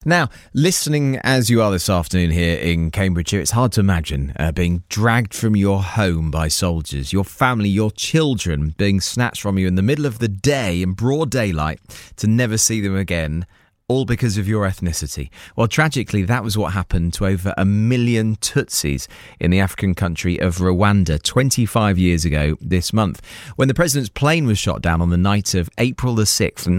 Now, listening as you are this afternoon here in Cambridgeshire, it's hard to imagine being dragged from your home by soldiers, your family, your children being snatched from you in the middle of the day in broad daylight to never see them again, all because of your ethnicity. Well, tragically, that was what happened to over 1 million Tutsis in the African country of Rwanda 25 years ago this month. When the president's plane was shot down on the night of April the 6th,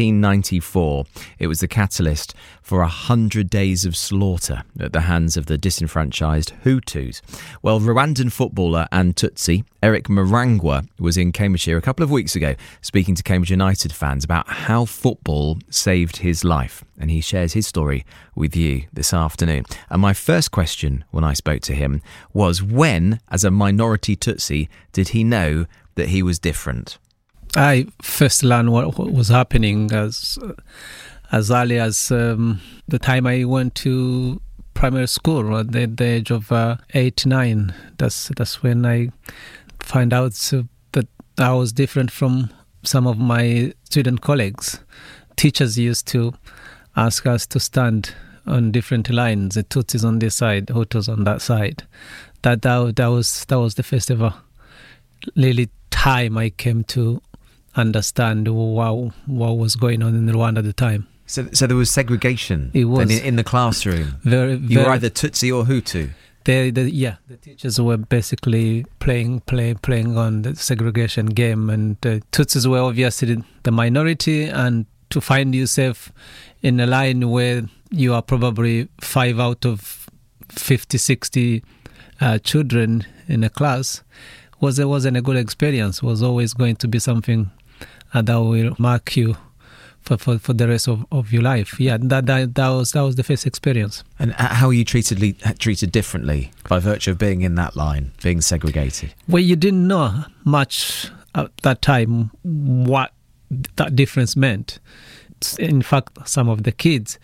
1994, it was the catalyst for 100 days of slaughter at the hands of the disenfranchised Hutus. Well, Rwandan footballer and Tutsi Eric Marangwa was in Cambridgeshire a couple of weeks ago speaking to Cambridge United fans about how football saved his life. And he shares his story with you this afternoon. And my first question when I spoke to him was, when, as a minority Tutsi, did he know that he was different? I first learned what was happening as early as the time I went to primary school at the age of 8, 9. That's when I find out that I was different from some of my student colleagues. Teachers used to ask us to stand on different lines. The Tutsis on this side, Hutus on that side. That was the first ever really time I came to understand what was going on in Rwanda at the time. So there was segregation. It was in the classroom. You were either Tutsi or Hutu. The teachers were basically playing on the segregation game, and Tutsis were obviously the minority, and to find yourself in a line where you are probably 5 out of 50, 60 children in a class wasn't a good experience. Was always going to be something that will mark you for the rest of your life. Yeah, that was the first experience. And how were you treated differently by virtue of being in that line, being segregated? Well, you didn't know much at that time what that difference meant. In fact, some of the kids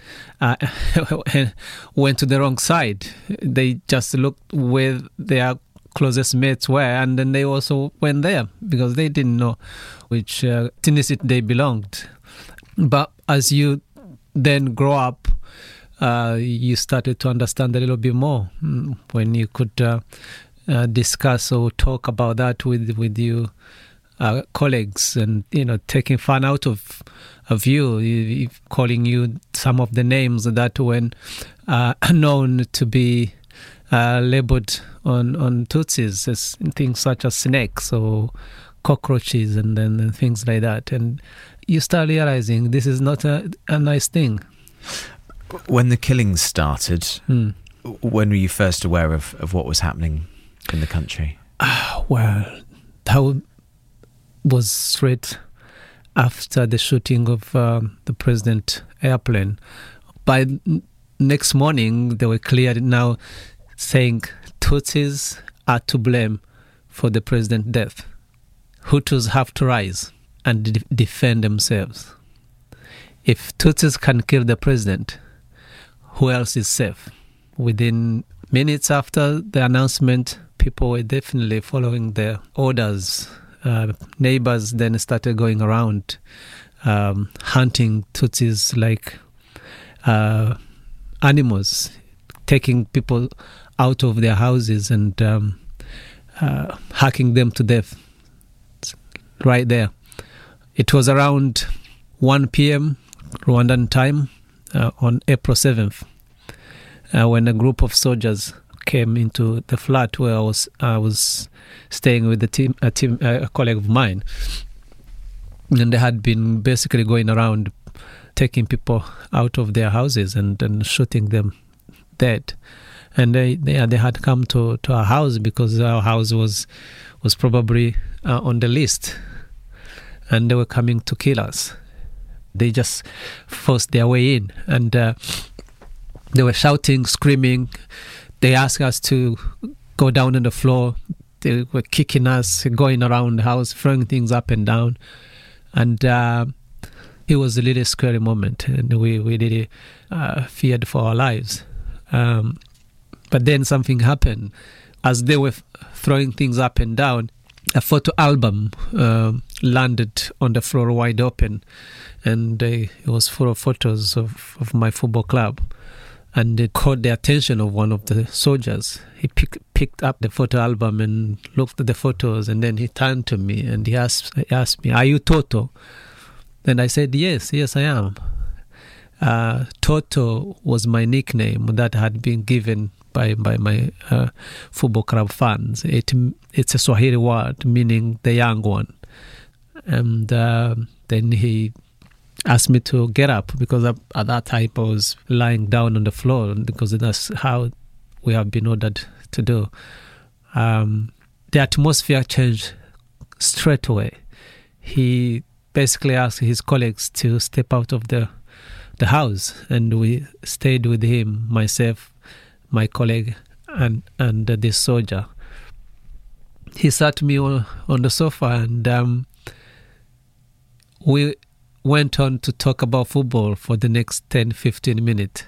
went to the wrong side. They just looked where their closest mates were, and then they also went there because they didn't know which ethnicity they belonged. But as you then grow up, you started to understand a little bit more when you could discuss or talk about that with your colleagues, and taking fun out of you, calling you some of the names that were known to be labeled on Tutsis, as things such as snakes or cockroaches and then things like that. And you start realizing this is not a nice thing. When the killings started, when were you first aware of what was happening in the country? Well, that was straight after the shooting of the president airplane. By next morning, they were clear now saying Tutsis are to blame for the president's death. Hutus have to rise and defend themselves. If Tutsis can kill the president, who else is safe? Within minutes after the announcement, people were definitely following their orders. Neighbors then started going around hunting Tutsis like animals, taking people out of their houses and hacking them to death right there. It was around 1 p.m. Rwandan time on April 7th when a group of soldiers came into the flat where I was staying with a colleague of mine, and they had been basically going around taking people out of their houses and shooting them dead. And they had come to our house because our house was probably on the list, and they were coming to kill us. They just forced their way in, and they were shouting, screaming. They asked us to go down on the floor. They were kicking us, going around the house, throwing things up and down. And it was a really scary moment, and we really feared for our lives. But then something happened. As they were throwing things up and down, a photo album landed on the floor wide open, and it was full of photos of my football club. And it caught the attention of one of the soldiers. He picked up the photo album and looked at the photos, and then he turned to me and he asked me, "Are you Toto?" And I said, yes, I am. Toto was my nickname that had been given by my football club fans. It's a Swahili word meaning the young one. And then he asked me to get up, because at that time I was lying down on the floor, because that's how we have been ordered to do. The atmosphere changed straight away. He basically asked his colleagues to step out of the house, and we stayed with him, myself, my colleague, and this soldier. He sat me on the sofa, and we went on to talk about football for the next 10-15 minutes.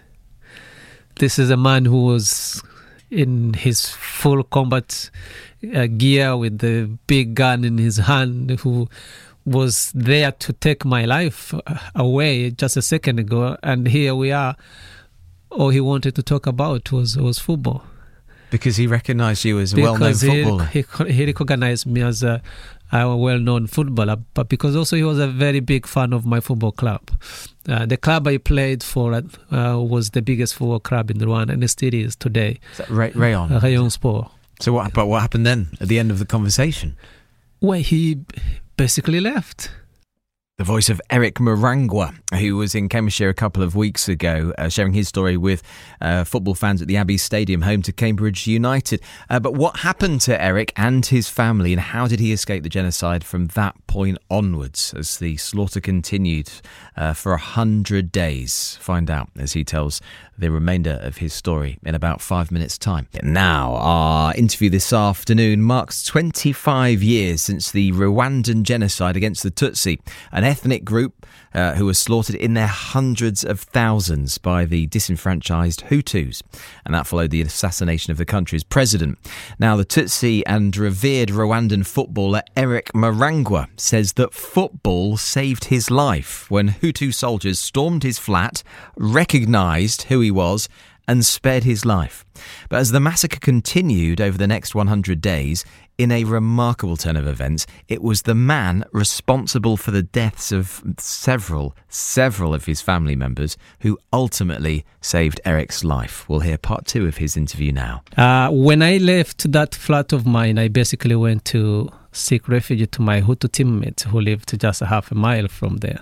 This is a man who was in his full combat gear with the big gun in his hand, who was there to take my life away just a second ago, and here we are. All he wanted to talk about was football. Because he recognised you as a well-known footballer. He recognized me as a well-known footballer, but because also he was a very big fan of my football club. The club I played for was the biggest football club in Rwanda, and it still is today. Is that Rayon? Rayon Sport. So what happened then at the end of the conversation? Well, he basically left. The voice of Eric Marangwa, who was in Cambridgeshire a couple of weeks ago, sharing his story with football fans at the Abbey Stadium, home to Cambridge United. But what happened to Eric and his family, and how did he escape the genocide from that point onwards as the slaughter continued for 100 days? Find out as he tells the remainder of his story in about 5 minutes' time. Now, our interview this afternoon marks 25 years since the Rwandan genocide against the Tutsi, an ethnic group who were slaughtered in their hundreds of thousands by the disenfranchised Hutus. And that followed the assassination of the country's president. Now, the Tutsi and revered Rwandan footballer Eric Marangwa says that football saved his life when Hutu soldiers stormed his flat, recognised who he was, and spared his life. But as the massacre continued over the next 100 days, in a remarkable turn of events, it was the man responsible for the deaths of several of his family members who ultimately saved Eric's life. We'll hear part 2 of his interview now. When I left that flat of mine, I basically went to seek refuge to my Hutu teammates who lived just a half a mile from there.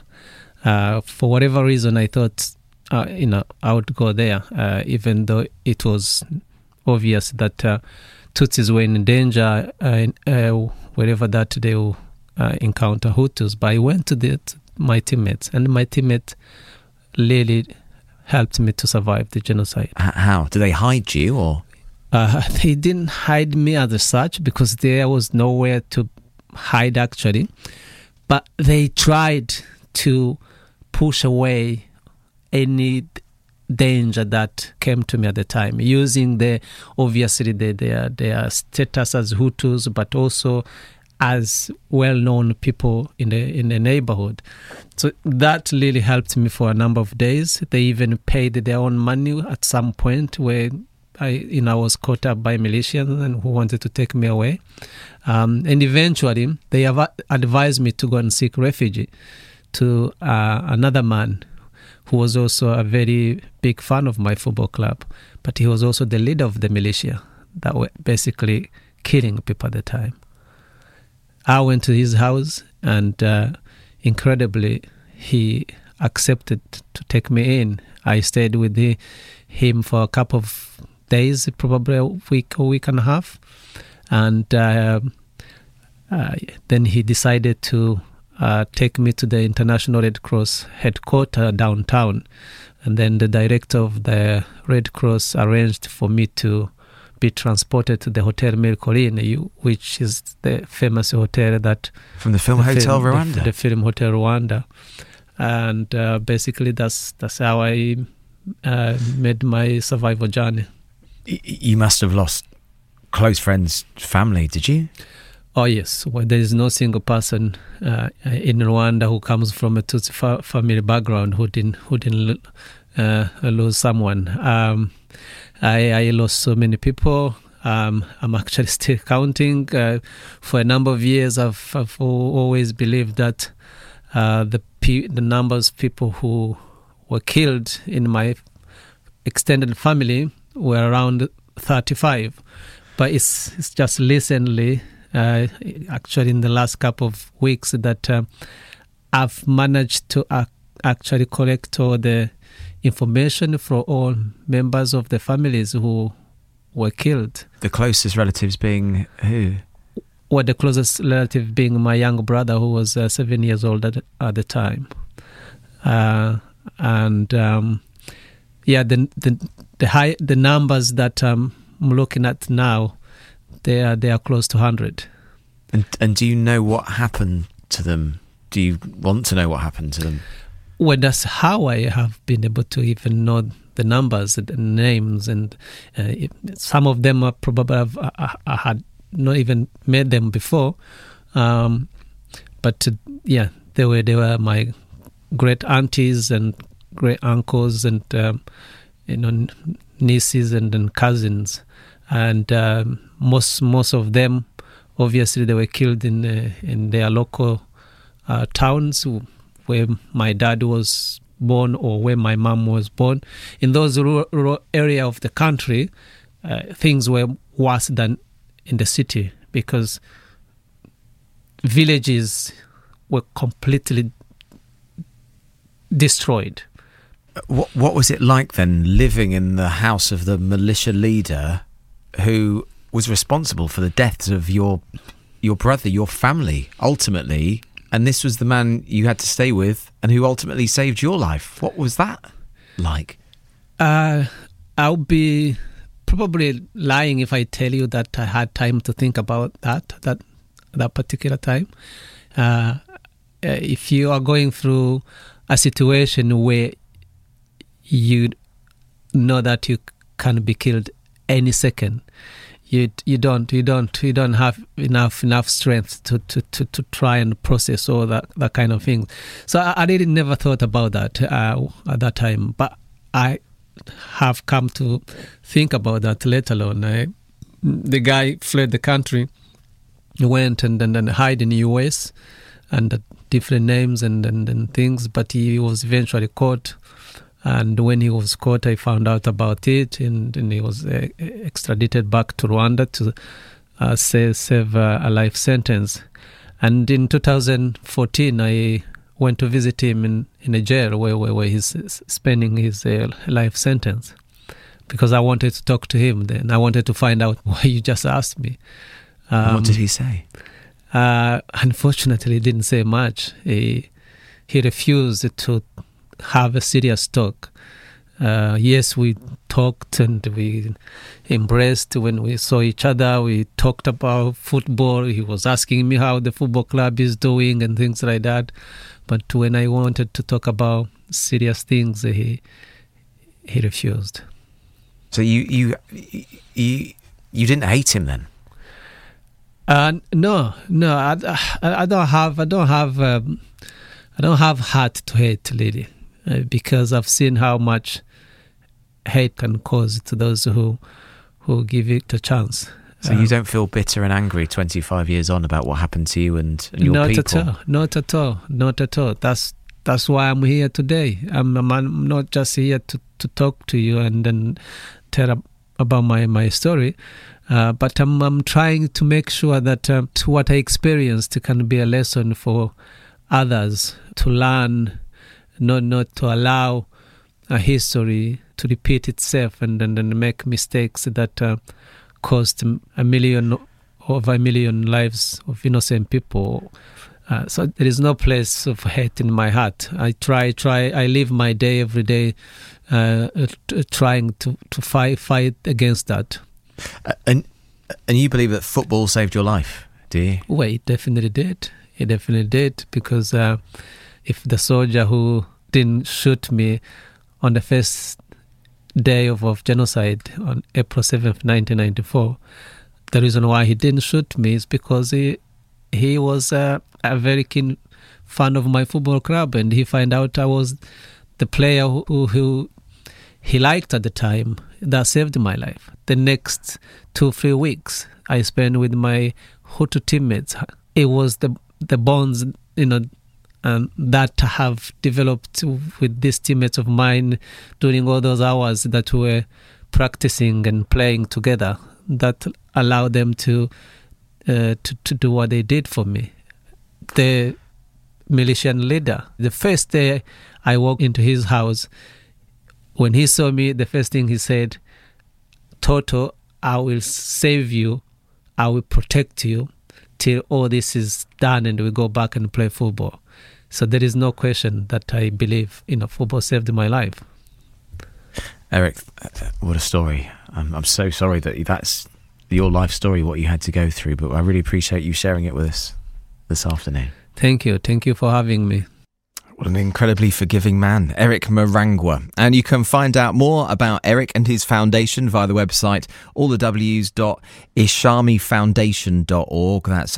For whatever reason, I thought I would go there, even though it was obvious that Tutsis were in danger wherever that they will encounter Hutus. But I went to my teammates, and my teammate really helped me to survive the genocide. How? Did they hide you, or? They didn't hide me as such, because there was nowhere to hide actually. But they tried to push away any danger that came to me at the time, using their status as Hutus, but also as well-known people in the neighborhood. So that really helped me for a number of days. They even paid their own money at some point where I was caught up by militias and who wanted to take me away. And eventually, they have advised me to go and seek refuge to another man who was also a very big fan of my football club, but he was also the leader of the militia that were basically killing people at the time. I went to his house, and incredibly, he accepted to take me in. I stayed with him for a couple of days, probably a week and a half, and then he decided to take me to the International Red Cross headquarters downtown. And then the director of the Red Cross arranged for me to be transported to the Hotel Mille Collines, which is the famous hotel that... From the film Hotel Rwanda? The film Hotel Rwanda. And basically that's how I made my survival journey. You must have lost close friends, family, did you? Oh yes, well, there is no single person in Rwanda who comes from a Tutsi family background who didn't lose someone. I lost so many people. I'm actually still counting. For a number of years, I've always believed that the numbers of people who were killed in my extended family were around 35. But it's just recently, actually in the last couple of weeks, that I've managed to actually collect all the information for all members of the families who were killed. The closest relatives being who? Well, the closest relative being my younger brother, who was 7 years old at the time. The numbers that I'm looking at now, they are close to 100. And do you know what happened to them? Do you want to know what happened to them? Well, that's how I have been able to even know the numbers and the names, and some of them are probably I had not even met them before, but they were my great aunties and great uncles and nieces and cousins, and most of them, obviously, they were killed in their local towns where my dad was born or where my mom was born. In those rural area of the country, things were worse than in the city, because villages were completely destroyed. What was it like then, living in the house of the militia leader who was responsible for the deaths of your brother, your family, ultimately? And this was the man you had to stay with and who ultimately saved your life. What was that like? I'll be probably lying if I tell you that I had time to think about that particular time. If you are going through a situation where you know that you can be killed any second, you don't have enough strength to try and process all that kind of thing. So I really never thought about that at that time, but I have come to think about that later on. The guy fled the country, went and hid in the US under different names and things, but he was eventually caught. And when he was caught, I found out about it, and he was extradited back to Rwanda to serve a life sentence. And in 2014, I went to visit him in a jail where he's spending his life sentence, because I wanted to talk to him then. I wanted to find out why you just asked me. What did he say? Unfortunately, he didn't say much. He refused to have a serious talk. Yes, we talked and we embraced when we saw each other. We talked about football. He was asking me how the football club is doing and things like that. But when I wanted to talk about serious things, he refused. So you didn't hate him then? No. I don't have heart to hate, Lily. Because I've seen how much hate can cause to those who give it a chance. So you don't feel bitter and angry 25 years on about what happened to you and your people? Not at all. That's why I'm here today. I'm not just here to talk to you and then tell about my story, but I'm trying to make sure that what I experienced can be a lesson for others to learn, not to allow a history to repeat itself and make mistakes that cost over a million lives of innocent people. So there is no place of hate in my heart. I live my day every day trying to fight against that. And you believe that football saved your life, do you? Well, it definitely did. It definitely did, because if the soldier who didn't shoot me on the first day of genocide on April 7th, 1994, the reason why he didn't shoot me is because he was a very keen fan of my football club, and he found out I was the player who he liked at the time. That saved my life. The next 2-3 weeks I spent with my Hutu teammates. It was the bonds, that have developed with these teammates of mine during all those hours that we were practicing and playing together, that allowed them to do what they did for me. The militian leader, the first day I walked into his house, when he saw me, the first thing he said, "Toto, I will save you, I will protect you till all this is done and we go back and play football." So there is no question that I believe, football saved my life. Eric, what a story. I'm so sorry that that's your life story, what you had to go through, but I really appreciate you sharing it with us this afternoon. Thank you for having me. What an incredibly forgiving man, Eric Marangwa. And you can find out more about Eric and his foundation via the website allthews.ishamifoundation.org. That's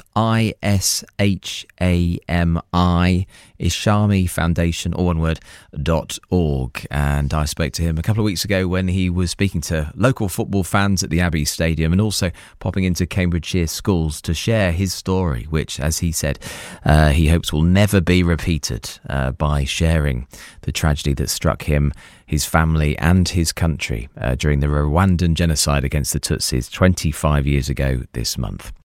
ISHAMI, Ishami Foundation, all one word, .org. And I spoke to him a couple of weeks ago when he was speaking to local football fans at the Abbey Stadium and also popping into Cambridgeshire schools to share his story, which, as he said, he hopes will never be repeated, by sharing the tragedy that struck him, his family and his country during the Rwandan genocide against the Tutsis 25 years ago this month.